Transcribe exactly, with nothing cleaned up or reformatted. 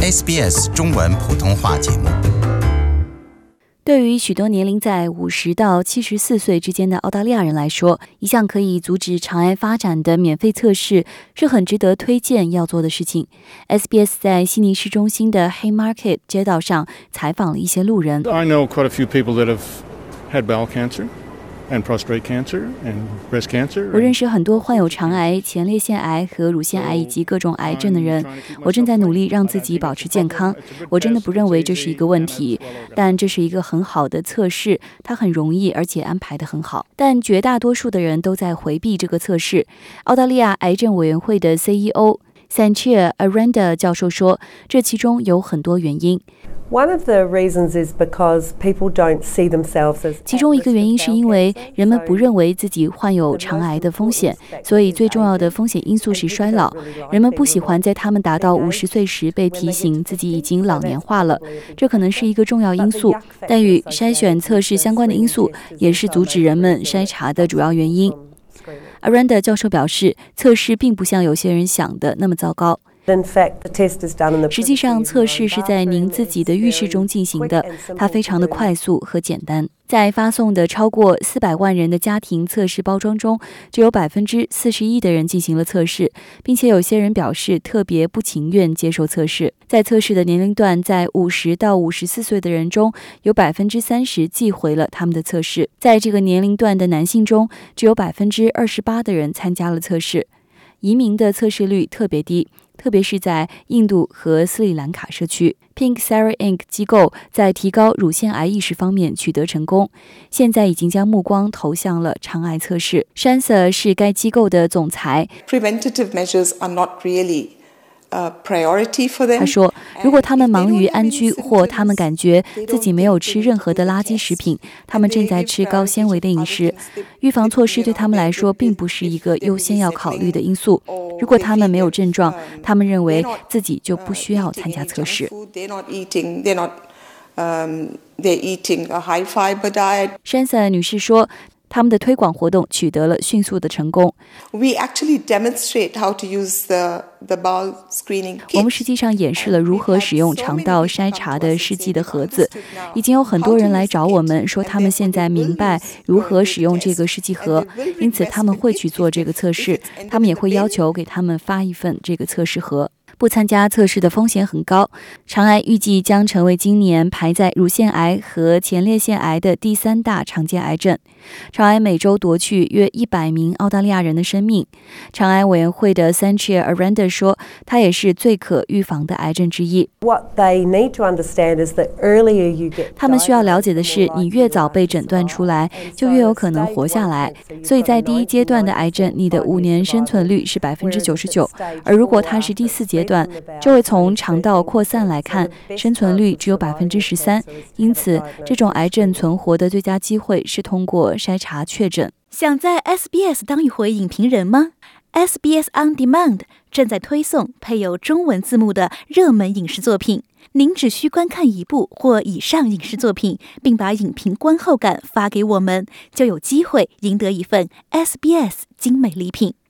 S B S 中文普通话节目。 对于许多年龄在五十到七十四岁之间的澳大利亚人来说，一项可以阻止肠癌发展的免费测试是很值得推荐要做的事情。S B S 在悉尼市中心的 Haymarket 街道上采访了一些路人。 I know quite a few people that have had bowel cancer and prostate cancer and breast cancer. 我认识很多患有肠癌、前列腺癌和乳腺癌以及各种癌症的人。我正在努力让自己保持健康。我真的不认为这是一个问题，但这是一个很好的测试，它很容易，而且安排得很好。但绝大多数的人都在回避这个测试。澳大利亚癌症委员会的 C E O Sanchia Aranda 教授说，这其中有很多原因。 One of the reasons is because people don't see themselves as 其中一个原因是因为人们不认为自己患有肠癌的风险，所以最重要的风险因素是衰老。人们不喜欢在他们达到五十岁时被提醒自己已经老年化了，这可能是一个重要因素。但与筛选测试相关的因素也是阻止人们筛查的主要原因。Aranda 教授表示，测试并不像有些人想的那么糟糕。实际上，测试是在您自己的浴室中进行的，它非常的快速和简单。在发送的超过四百万人的家庭测试包装中，只有百分之四十一的人进行了测试，并且有些人表示特别不情愿接受测试。在测试的年龄段在五十到五十四岁的人中，有百分之三十寄回了他们的测试。在这个年龄段的男性中，只有百分之二十八的人参加了测试。移民的测试率特别低，特别是在印度和斯里兰卡社区。Pink Sarah Incorporated 机构在提高乳腺癌意识方面取得成功，现在已经将目光投向了肠癌测试。Shansa 是该机构的总裁。 Preventative measures are not really a priority for them. 他说，如果他们忙于安居，或他们感觉自己没有吃任何的垃圾食品，他们正在吃高纤维的饮食，预防措施对他们来说并不是一个优先要考虑的因素。如果他们没有症状，他们认为自己就不需要参加测试。Shansa 女士说，他们的推广活动取得了迅速的成功。 We actually demonstrate how to use the, the bowel screening kit. 我们实际上演示了如何使用肠道筛查的试剂的盒子。已经有很多人来找我们说，他们现在明白如何使用这个试剂盒，因此他们会去做这个测试。他们也会要求给他们发一份这个测试盒。不参加测试的风险很高。肠癌预计将成为今年排在乳腺癌和前列腺癌的第三大常见癌症。肠癌每周夺去约一百名澳大利亚人的生命。肠癌委员会的 Sanchia Aranda 说，它也是最可预防的癌症之一。他们需要了解的是，你越早被诊断出来，就越有可能活下来。所以在第一阶段的癌症，你的五年生存率是百分之九十九，而如果它是第四阶段，就会从肠道扩散来看，生存率只有百分之十三。因此，这种癌症存活的最佳机会是通过筛查确诊。 想在 S B S 当一回影评人吗？ S B S On Demand 正在推送配有中文字幕的热门影视作品。您只需观看一部或以上影视作品，并把影评观后感发给我们，就有机会赢得一份 S B S 精美礼品。